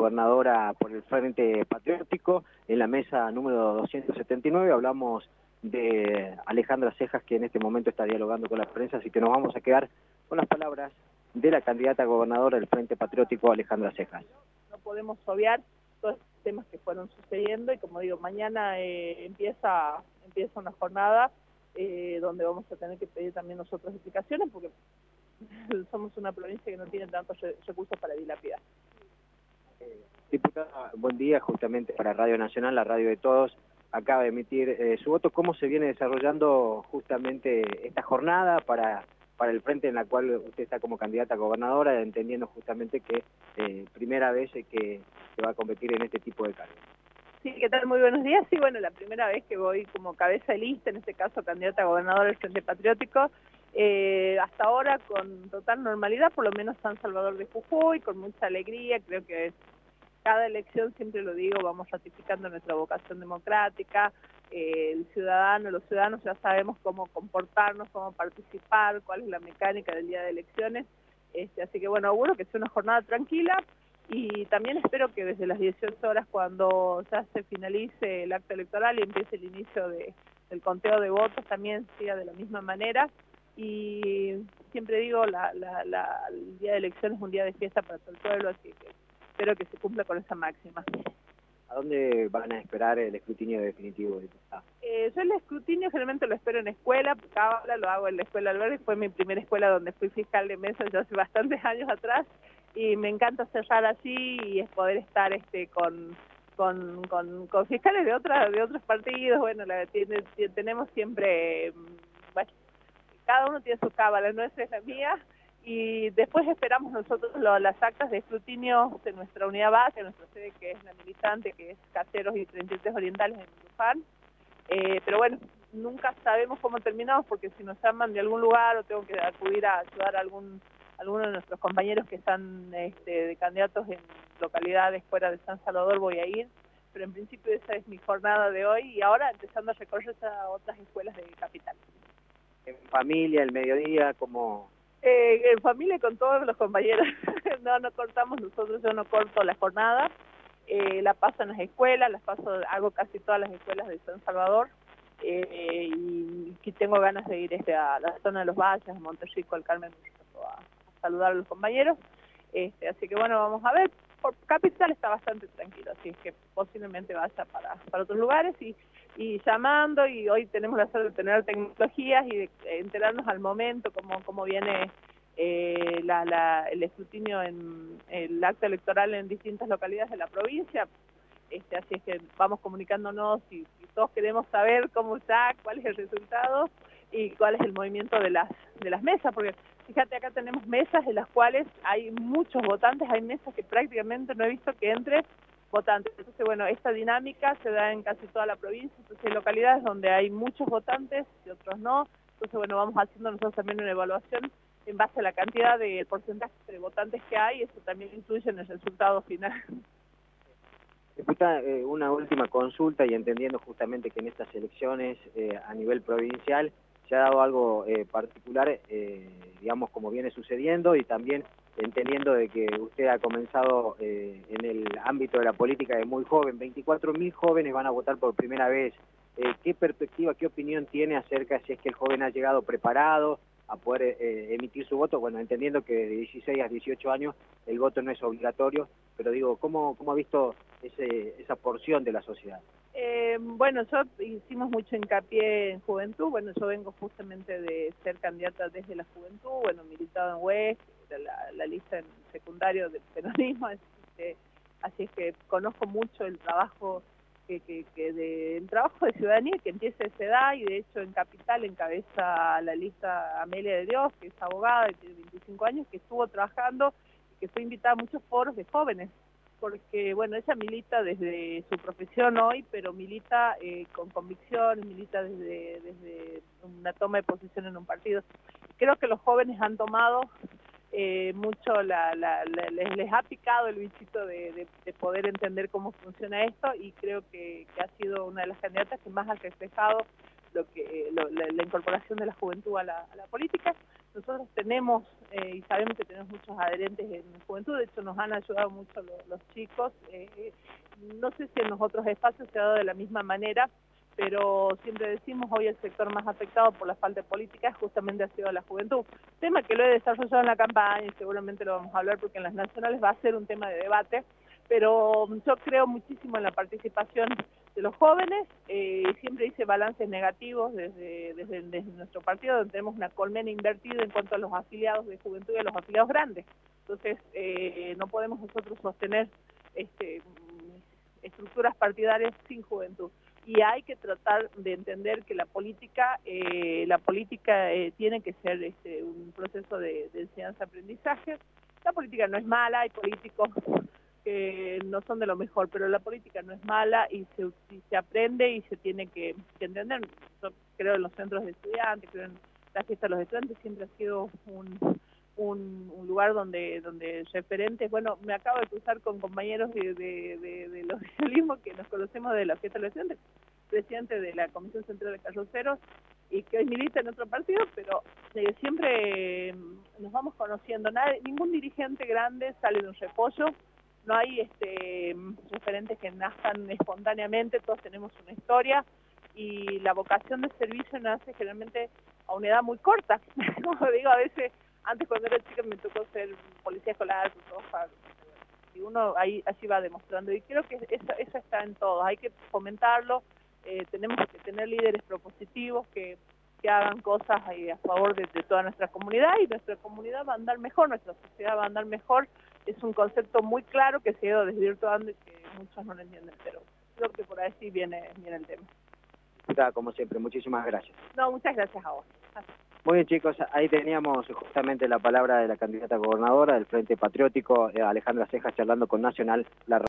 gobernadora por el Frente Patriótico. En la mesa número 279 hablamos de Alejandra Cejas, que en este momento está dialogando con la prensa, así que nos vamos a quedar con las palabras de la candidata a gobernadora del Frente Patriótico, Alejandra Cejas. No podemos obviar todos los temas que fueron sucediendo y, como digo, mañana empieza una jornada donde vamos a tener que pedir también nosotros explicaciones, porque somos una provincia que no tiene tantos recursos para dilapidar. Diputada, buen día. Justamente para Radio Nacional, la radio de todos, acaba de emitir su voto. ¿Cómo se viene desarrollando justamente esta jornada para el frente en la cual usted está como candidata a gobernadora, entendiendo justamente que primera vez que va a competir en este tipo de cargos? Sí, ¿qué tal? Muy buenos días. Sí, bueno, la primera vez que voy como cabeza de lista, en este caso candidata a gobernadora del Frente Patriótico, hasta ahora con total normalidad, por lo menos San Salvador de Jujuy, con mucha alegría. Creo que cada elección, siempre lo digo, vamos ratificando nuestra vocación democrática. Los ciudadanos ya sabemos cómo comportarnos, cómo participar, cuál es la mecánica del día de elecciones. Así que bueno, auguro que sea una jornada tranquila, y también espero que desde las 18 horas, cuando ya se finalice el acto electoral y empiece el inicio del conteo de votos, también siga de la misma manera. Y siempre digo, el día de elección es un día de fiesta para todo el pueblo, así que espero que se cumpla con esa máxima. ¿A dónde van a esperar el escrutinio definitivo, diputada? Yo el escrutinio generalmente lo espero en escuela, porque ahora lo hago en la Escuela Alberdi. Fue mi primera escuela donde fui fiscal de mesa ya hace bastantes años atrás, y me encanta cerrar allí y es poder estar con fiscales de otros partidos. Bueno, tenemos siempre, bueno, cada uno tiene su cábala, nuestra es la mía, y después esperamos nosotros las actas de escrutinio de nuestra unidad base, nuestra sede, que es la militante, que es Caseros y 33 Orientales en Luján. Pero bueno, nunca sabemos cómo terminamos, porque si nos llaman de algún lugar o tengo que acudir a ayudar a alguno de nuestros compañeros que están de candidatos en localidades fuera de San Salvador, voy a ir. Pero en principio esa es mi jornada de hoy, y ahora empezando a recorrer a otras escuelas de Capital. ¿En familia, el mediodía, como...? En familia, con todos los compañeros. No cortamos nosotros, yo no corto la jornada. La paso en las escuelas, hago casi todas las escuelas de San Salvador, y tengo ganas de ir a la zona de los Valles, a Monterrico, al Carmen, a saludar a los compañeros. Así que bueno, vamos a ver. Por Capital está bastante tranquilo, así que posiblemente vaya para otros lugares y llamando, y hoy tenemos la suerte de tener tecnologías y de enterarnos al momento cómo viene el escrutinio en el acto electoral en distintas localidades de la provincia. Así es que vamos comunicándonos y todos queremos saber cómo está, cuál es el resultado y cuál es el movimiento de las mesas, porque fíjate, acá tenemos mesas en las cuales hay muchos votantes, hay mesas que prácticamente no he visto que entre votantes. Entonces, bueno, esta dinámica se da en casi toda la provincia. Entonces hay localidades donde hay muchos votantes y otros no. Entonces, bueno, vamos haciendo nosotros también una evaluación en base a la cantidad de porcentaje de votantes que hay. Eso también influye en el resultado final. Diputada, una última consulta, y entendiendo justamente que en estas elecciones a nivel provincial se ha dado algo particular, digamos, como viene sucediendo, y también entendiendo de que usted ha comenzado en el ámbito de la política de muy joven. 24.000 jóvenes van a votar por primera vez. ¿Qué perspectiva, qué opinión tiene acerca si es que el joven ha llegado preparado a poder emitir su voto? Bueno, entendiendo que de 16 a 18 años el voto no es obligatorio, pero digo, ¿cómo ha visto esa porción de la sociedad? Bueno, hicimos mucho hincapié en juventud. Bueno, yo vengo justamente de ser candidata desde la juventud, bueno, militado en UES, la lista en secundario del peronismo, así es que conozco mucho el trabajo el trabajo de ciudadanía que empieza a esa edad, y de hecho en Capital encabeza la lista Amelia de Dios, que es abogada y tiene 25 años, que estuvo trabajando y que fue invitada a muchos foros de jóvenes, porque bueno, ella milita desde su profesión hoy, pero milita con convicción, milita desde una toma de posición en un partido. Creo que los jóvenes han tomado mucho, les ha picado el bichito de poder entender cómo funciona esto, y creo que ha sido una de las candidatas que más ha reflejado la incorporación de la juventud a la política. nosotros tenemos y sabemos que tenemos muchos adherentes en la juventud, de hecho nos han ayudado mucho los chicos, no sé si en los otros espacios se ha dado de la misma manera, pero siempre decimos hoy el sector más afectado por la falta de políticas justamente ha sido la juventud, tema que lo he desarrollado en la campaña y seguramente lo vamos a hablar porque en las nacionales va a ser un tema de debate, pero yo creo muchísimo en la participación de los jóvenes, siempre hice balances negativos desde nuestro partido, donde tenemos una colmena invertida en cuanto a los afiliados de juventud y a los afiliados grandes, entonces no podemos nosotros sostener estructuras partidarias sin juventud. Y hay que tratar de entender que la política tiene que ser un proceso de enseñanza-aprendizaje. La política no es mala, hay políticos que no son de lo mejor, pero la política no es mala y se aprende y se tiene que entender. Yo creo en los centros de estudiantes, creo en la fiesta de los estudiantes, siempre ha sido un lugar donde referentes, bueno, me acabo de cruzar con compañeros del oficialismo que nos conocemos de la fiesta de los estudiantes, presidente de la Comisión Central de Carroceros y que hoy milita en otro partido, pero siempre nos vamos conociendo. Ningún dirigente grande sale de un repollo, no hay referentes que nazcan espontáneamente, todos tenemos una historia y la vocación de servicio nace generalmente a una edad muy corta. Como digo, a veces, antes cuando era chica me tocó ser policía escolar, y uno ahí así va demostrando, y creo que eso está en todos, hay que fomentarlo, tenemos que tener líderes propositivos que hagan cosas a favor de toda nuestra comunidad, y nuestra comunidad va a andar mejor, nuestra sociedad va a andar mejor. Es un concepto muy claro que se ha ido desvirtuando y que muchos no lo entienden, pero creo que por ahí sí viene el tema. Como siempre, muchísimas gracias. No, muchas gracias a vos. Muy bien, chicos, ahí teníamos justamente la palabra de la candidata gobernadora del Frente Patriótico, Alejandra Cejas, charlando con Nacional, la